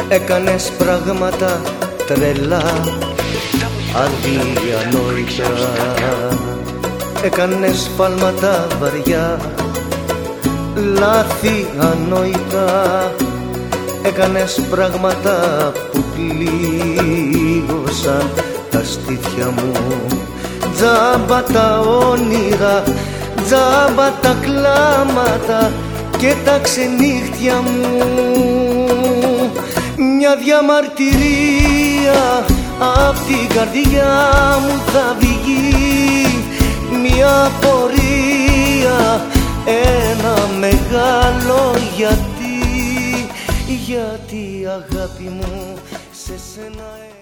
Έκανες πράγματα τρελά, αδιανόητα. Έκανες φάλματα βαριά, λάθη ανόητα. Έκανες πράγματα που πλήγωσαν τα στήθια μου. Τζάμπα τα όνειρα, τζάμπα τα κλάματα και τα ξενύχτια μου. Μια διαμαρτυρία απ' την καρδιά μου θα βγει, μια απορία, ένα μεγάλο γιατί. Γιατί αγάπη μου σε σένα